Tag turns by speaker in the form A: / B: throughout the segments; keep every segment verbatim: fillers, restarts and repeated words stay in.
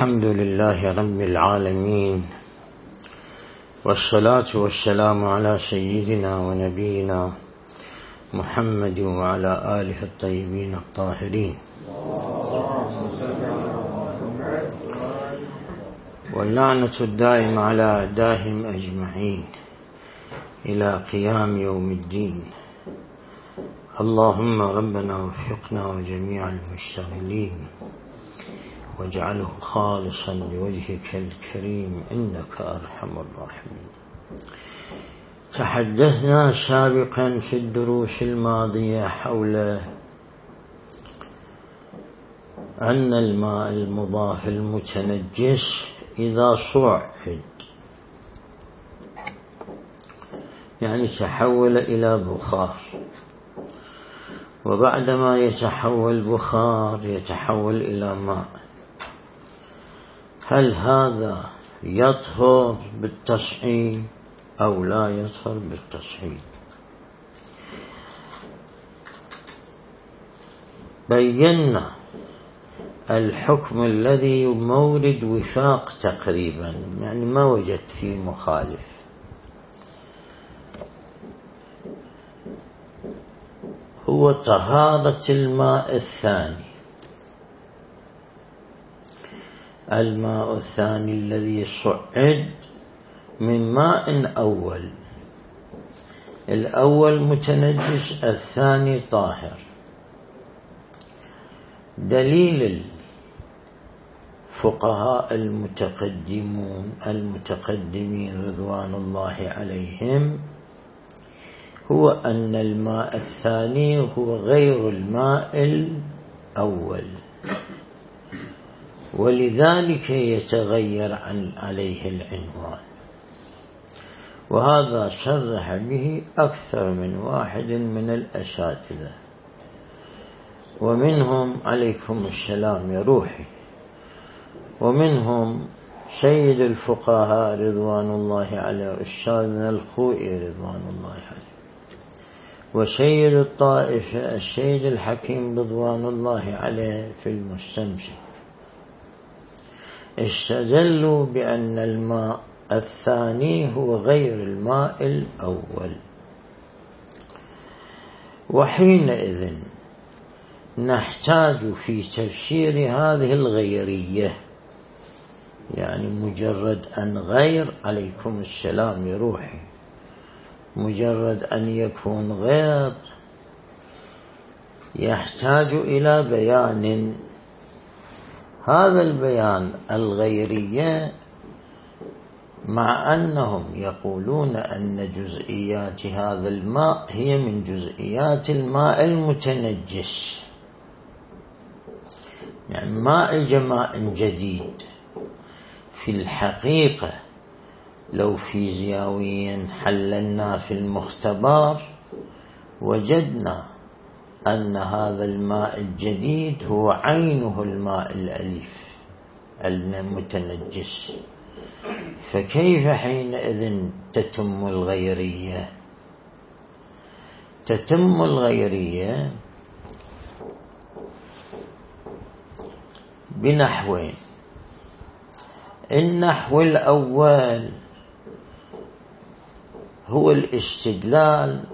A: الحمد لله رب العالمين، والصلاة والسلام على سيدنا ونبينا محمد وعلى آله الطيبين الطاهرين، واللعنة الدائمة على أعدائهم أجمعين إلى قيام يوم الدين. اللهم ربنا وفقنا وجميع المشتغلين واجعله خالصا لوجهك الكريم إنك أرحم الراحمين. تحدثنا سابقا في الدروس الماضية حول أن الماء المضاف المتنجس إذا صعد يعني تحول إلى بخار، وبعدما يتحول بخار يتحول إلى ماء، هل هذا يطهر بالتصحيح أو لا يطهر بالتصحيح؟ بينا الحكم الذي مورد وفاق تقريبا، يعني ما وجدت فيه مخالف. هو طهارة الماء الثاني، الماء الثاني الذي صعد من ماء أول، الأول متنجس الثاني طاهر. دليل الفقهاء المتقدمون المتقدمين رضوان الله عليهم هو أن الماء الثاني هو غير الماء الأول، ولذلك يتغير عن عليه العنوان، وهذا صرح به أكثر من واحد من الأساتذة، ومنهم عليكم السلام يا روحي، ومنهم سيد الفقهاء رضوان الله عليه أستاذنا الخوئي رضوان الله عليه، وسيد الطائفة السيد الحكيم رضوان الله عليه في المستمسك. استدلوا بأن الماء الثاني هو غير الماء الأول، وحينئذ نحتاج في تفسير هذه الغيرية، يعني مجرد أن غير عليكم السلام يا روحي، مجرد أن يكون غير يحتاج إلى بيان. هذا البيان الغيرية مع أنهم يقولون أن جزئيات هذا الماء هي من جزئيات الماء المتنجس، يعني ماء جماء جديد. في الحقيقة لو فيزيائيا حللنا في المختبر وجدنا أن هذا الماء الجديد هو عينه الماء الأليف المتنجس، فكيف حينئذ تتم الغيرية؟ تتم الغيرية بنحوين. النحو الأول هو الاستدلال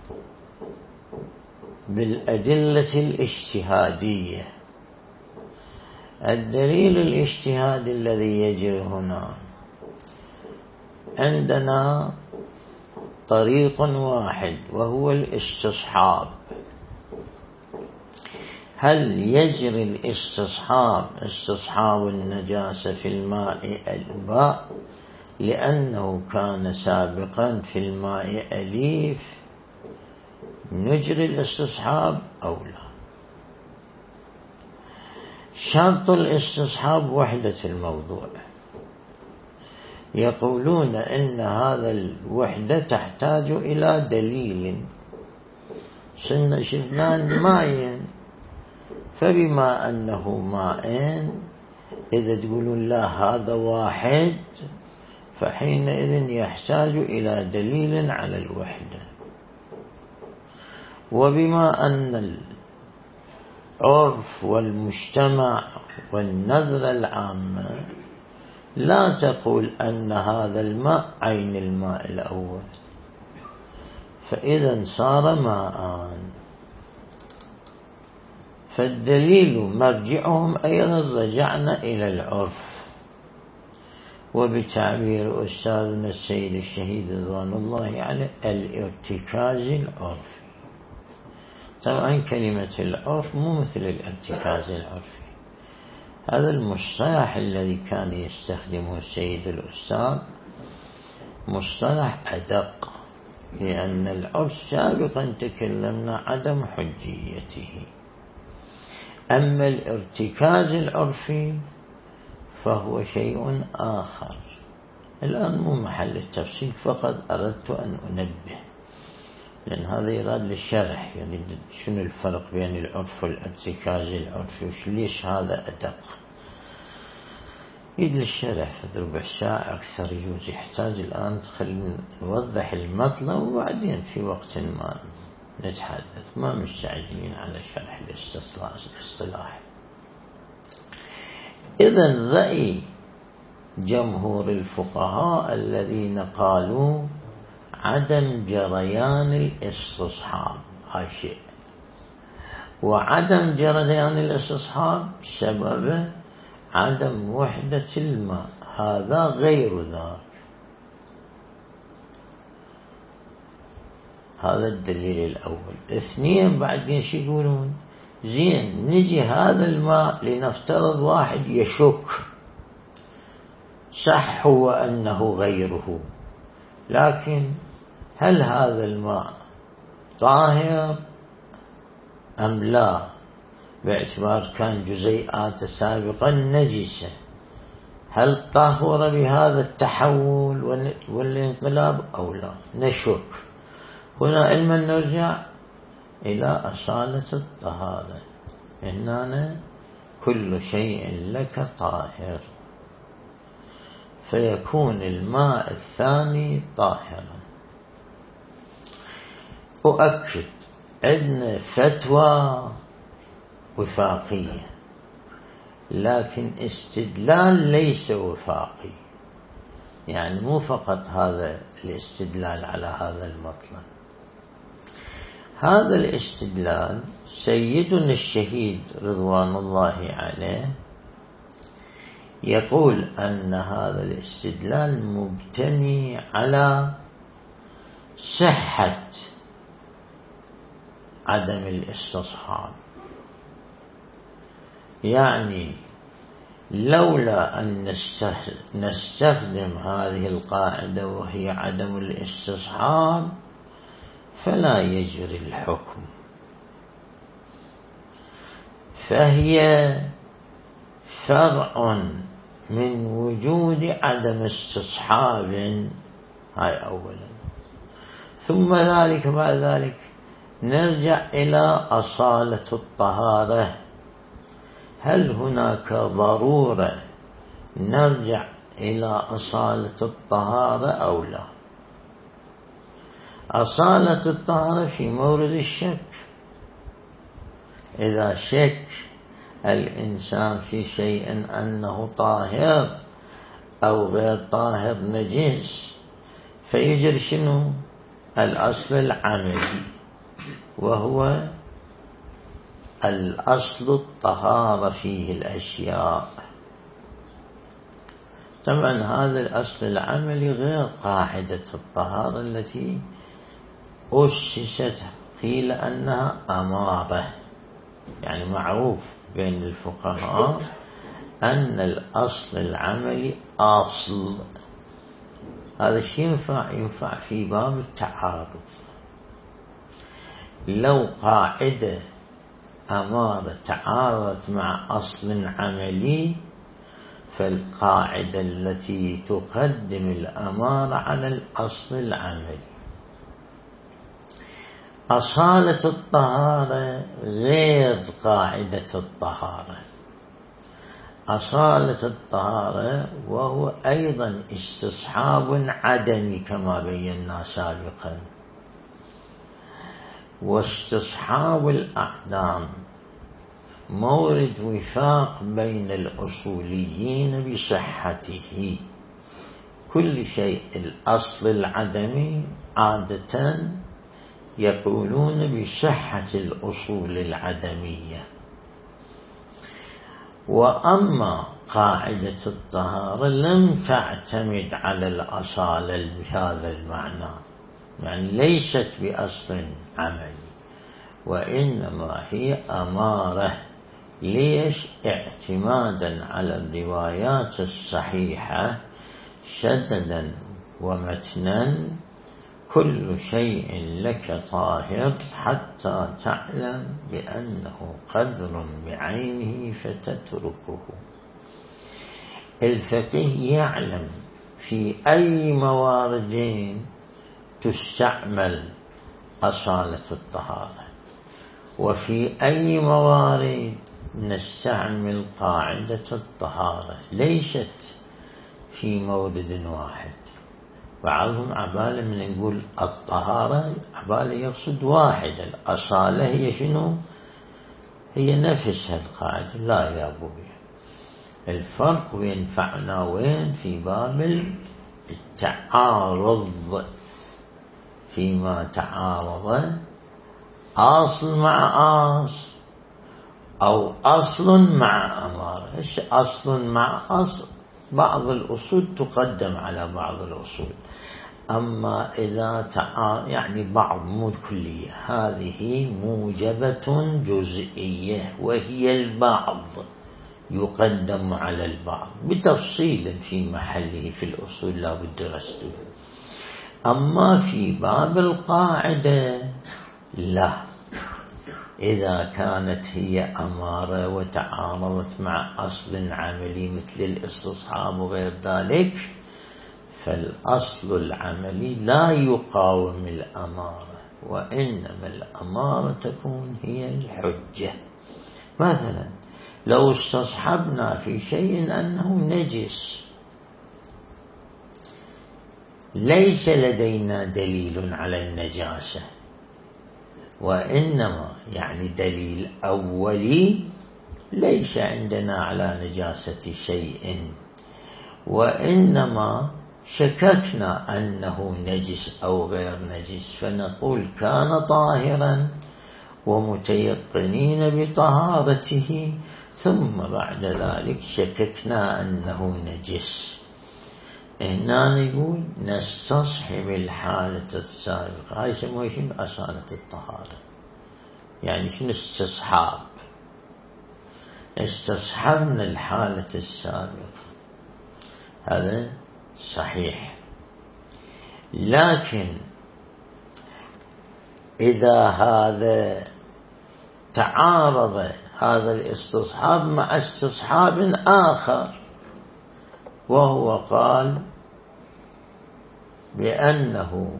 A: بالأدلة الاجتهادية. الدليل الاجتهادي الذي يجري هنا عندنا طريق واحد وهو الاستصحاب. هل يجري الاستصحاب استصحاب النجاسة في الماء الباء لأنه كان سابقا في الماء أليف نجري الاستصحاب أو لا؟ شرط الاستصحاب وحدة الموضوع. يقولون إن هذا الوحدة تحتاج إلى دليل. شفنان ماء، فبما أنه ماء إذا تقولون لا هذا واحد فحينئذ يحتاج إلى دليل على الوحدة. وبما أن العرف والمجتمع والنظرة العامة لا تقول أن هذا الماء عين الماء الأول، فإذا صار ماء. فالدليل مرجعهم أيضا رجعنا إلى العرف، وبتعبير أستاذنا السيد الشهيد رضوان الله عليه الارتكاز العرفي. طبعا كلمة العرف مو مثل الارتكاز العرفي، هذا المصطلح الذي كان يستخدمه السيد الأستاذ مصطلح أدق، لأن العرف سابقا تكلمنا عدم حجيته. أما الارتكاز العرفي فهو شيء آخر. الآن مو محل التفصيل، فقط أردت أن أنبه، لأن هذا يراد للشرح، يعني شنو الفرق بين العرف والارتكاز العرفي، وش ليش هذا أدق. يد للشرح في ربع ساعة أكثر يجوز يحتاج. الآن خلينا نوضح المطلب وبعدين في وقت ما نتحدث، ما مستعجلين على شرح الاصطلاح. إذن رأي جمهور الفقهاء الذين قالوا عدم جريان الاستصحاب هاي شيء، وعدم جريان الاستصحاب سبب عدم وحدة الماء، هذا غير ذاك. هذا الدليل الأول. اثنين بعدين شو يقولون؟ زين نجي هذا الماء لنفترض واحد يشك، صح هو أنه غيره، لكن هل هذا الماء طاهر أم لا، باعتبار كان جزيئات سابقا نجسة، هل طهر بهذا التحول والانقلاب أو لا؟ نشك. هنا علما نرجع إلى أصالة الطهارة. هنا كل شيء لك طاهر، فيكون الماء الثاني طاهرا. أؤكد عندنا فتوى وفاقية، لكن استدلال ليس وفاقي، يعني مو فقط هذا الاستدلال على هذا المطلب. هذا الاستدلال سيدنا الشهيد رضوان الله عليه يقول أن هذا الاستدلال مبتني على صحة عدم الاستصحاب، يعني لولا أن نستخدم هذه القاعدة وهي عدم الاستصحاب فلا يجري الحكم، فهي فرع من وجود عدم استصحاب. هاي أولا. ثم ذلك بعد ذلك نرجع إلى أصالة الطهارة. هل هناك ضرورة نرجع إلى أصالة الطهارة أو لا؟ أصالة الطهارة في مورد الشك. إذا شك الإنسان في شيء أنه طاهر أو غير طاهر نجس، فيجري شنو؟ الأصل العملي، وهو الأصل الطهارة فيه الأشياء. طبعا هذا الأصل العملي غير قاعدة الطهارة التي أسست قيل أنها أمارة. يعني معروف بين الفقهاء أن الأصل العملي أصل. هذا الشيء ينفع ينفع في باب التعارض. لو قاعدة أمارة تعارضت مع أصل عملي، فالقاعدة التي تقدم الأمارة على الأصل العملي. أصالة الطهارة غير قاعدة الطهارة. أصالة الطهارة وهو أيضا استصحاب عدمي كما بينا سابقا، واستصحاب الأعدام مورد وفاق بين الأصوليين بصحته. كل شيء الأصل العدمي عادة يقولون بصحة الأصول العدمية. وأما قاعدة الطهارة لم تعتمد على الأصالة بهذا المعنى، يعني ليست بأصل عملي، وإنما هي أمارة. ليش؟ اعتمادا على الروايات الصحيحة شددا ومتنا: كل شيء لك طاهر حتى تعلم بأنه قدر بعينه فتتركه. الفقيه يعلم في أي موارد تستعمل أصالة الطهارة، وفي أي موارد نستعمل قاعدة الطهارة، ليست في مورد واحد. بعضهم عبالة من يقول الطهارة عبالة يقصد واحد، الأصالة هي شنو؟ هي نفس القاعدة. لا يا أبوي، الفرق ينفعنا وين؟ في باب التعارض، فيما تعارض أصل مع أصل أو أصل مع أمارة. أصل مع أصل، بعض الأصول تقدم على بعض الأصول، أما إذا تعارض يعني بعض مو كلية، هذه موجبة جزئية، وهي البعض يقدم على البعض بتفصيل في محله في الأصول لا بد درسته. أما في باب القاعدة لا، إذا كانت هي أمارة وتعارضت مع أصل عملي مثل الاستصحاب وغير ذلك، فالأصل العملي لا يقاوم الأمارة، وإنما الأمارة تكون هي الحجة. مثلا لو استصحبنا في شيء أنه نجس، ليس لدينا دليل على النجاسة، وإنما يعني دليل أولي ليس عندنا على نجاسة شيء، وإنما شككنا أنه نجس أو غير نجس، فنقول كان طاهرا ومتيقنين بطهارته، ثم بعد ذلك شككنا أنه نجس. هنا نقول نستصحب الحالة السابقة. هاي يسموها شنو؟ أصالة الطهارة. يعني شنو استصحاب؟ استصحبنا الحالة السابقة، هذا صحيح. لكن إذا هذا تعارض هذا الاستصحاب مع استصحاب آخر، وهو قال بأنه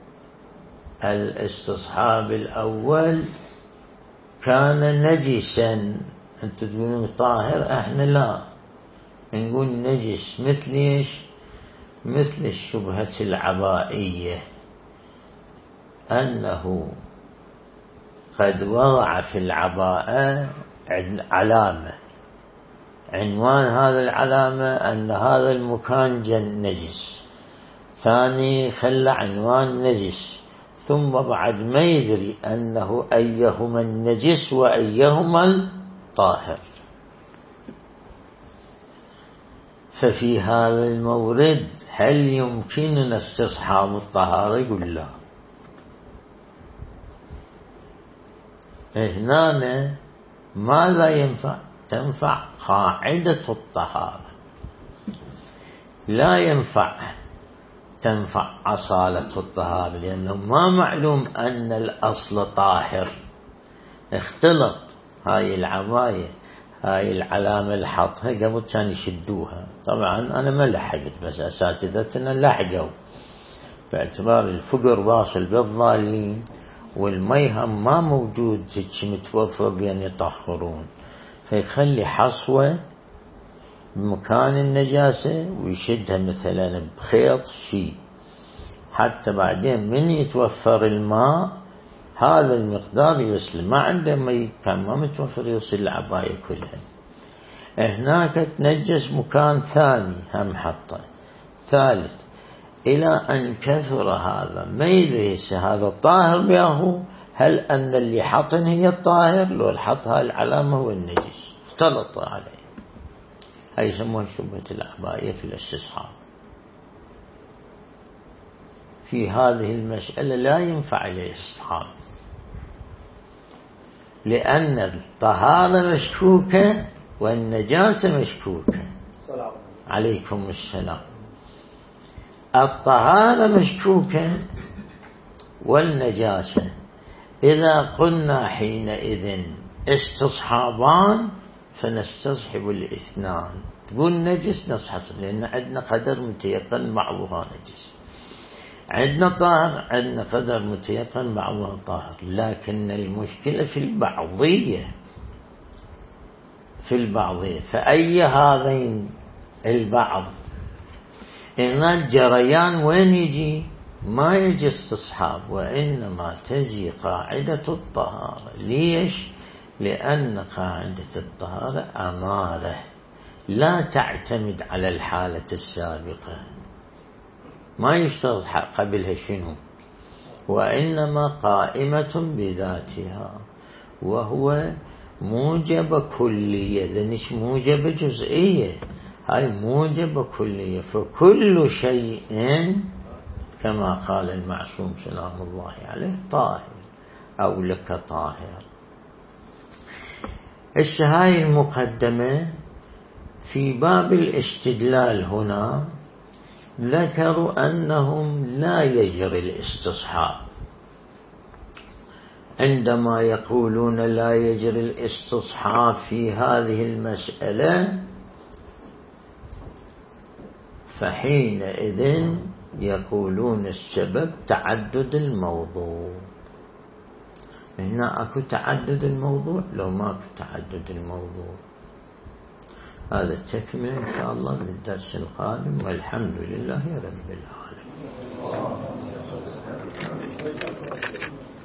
A: الاستصحاب الأول كان نجسا، أنتم تقولون طاهر، احنا لا نقول نجس. مثل ايش؟ مثل الشبهة العبائية، أنه قد وضع في العباءة علامة، عنوان هذا العلامة أن هذا المكان جن نجس، ثاني خلى عنوان نجس، ثم بعد ما يدري أنه أيهما النجس وأيهما الطاهر. ففي هذا المورد هل يمكننا استصحاب الطهارة؟ يقول لا. هنا ماذا ينفع؟ تنفع قاعدة الطهارة، لا ينفع تنفع أصالة الطهارة، لأنه ما معلوم أن الأصل طاهر. اختلط هاي العباية، هاي العلامة اللي حطها قبل كان يشدوها، طبعا أنا ما لحقت، بس أساتذتنا لحقوا، باعتبار الفقر واصل بالضالين والميهم ما موجود هيك متوفر بأن يطهرون، فيخلي حصوة بمكان النجاسة ويشدها مثلا بخيط شيء، حتى بعدين من يتوفر الماء هذا المقدار يسلم. ما عنده مي كان ما متوفر يوصل العباية كلها. هناك تنجس مكان ثاني هم حطه. ثالث إلى أن كثر هذا ما يدري هذا الطاهر بياهو، هل أن اللي حطن هي الطاهر لو حطها العلامة هو النجس اختلط عليه. هاي يسموها شبهة العباية في الاستصحاب. في هذه المسألة لا ينفع الاستصحاب، لأن الطهارة مشكوكة والنجاسة مشكوكة. عليكم السلام. الطهارة مشكوكة والنجاسة، إذا قلنا حينئذ استصحابان فنستصحب الاثنان. تقول نجس نستصحب لأن عندنا قدر متيقن بعضها نجس، عندنا طاهر عندنا قدر متيقن بعضها طاهر. لكن المشكلة في البعضية، في البعضية. فأي هذين البعض إن الجريان وين يجي؟ ما يجي استصحاب، وإنما تجي قاعدة الطهارة. ليش؟ لأن قاعدة الطهارة أمارة لا تعتمد على الحالة السابقة، ما يشترط قبلها شنو، وإنما قائمة بذاتها، وهو موجب كلية، لأنش موجب جزئية، هاي موجب كلية. فكل شيء كما قال المعصوم سلام الله عليه طاهر أو لك طاهر. الشهاية المقدمة في باب الاستدلال هنا ذكروا أنهم لا يجري الاستصحاب. عندما يقولون لا يجري الاستصحاب في هذه المسألة، فحينئذ يقولون السبب تعدد الموضوع. هنا أكو تعدد الموضوع لو ما أكو تعدد الموضوع. هذا التكمل إن شاء الله بالدرس القادم، والحمد لله رب العالمين.